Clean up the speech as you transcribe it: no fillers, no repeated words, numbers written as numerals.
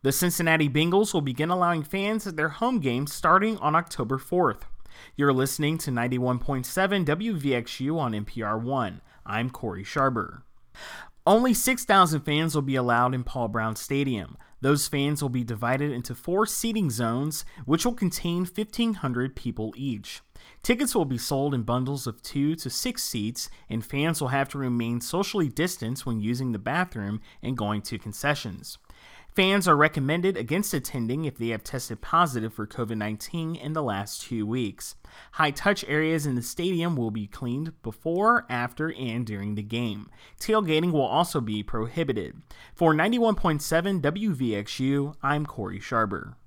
The Cincinnati Bengals will begin allowing fans at their home games starting on October 4th. You're listening to 91.7 WVXU on NPR One. I'm Corey Sharber. Only 6,000 fans will be allowed in Paul Brown Stadium. Those fans will be divided into 4 seating zones, which will contain 1,500 people each. Tickets will be sold in bundles of 2 to 6 seats, and fans will have to remain socially distanced when using the bathroom and going to concessions. Fans are recommended against attending if they have tested positive for COVID-19 in the last 2 weeks. High-touch areas in the stadium will be cleaned before, after, and during the game. Tailgating will also be prohibited. For 91.7 WVXU, I'm Corey Sharber.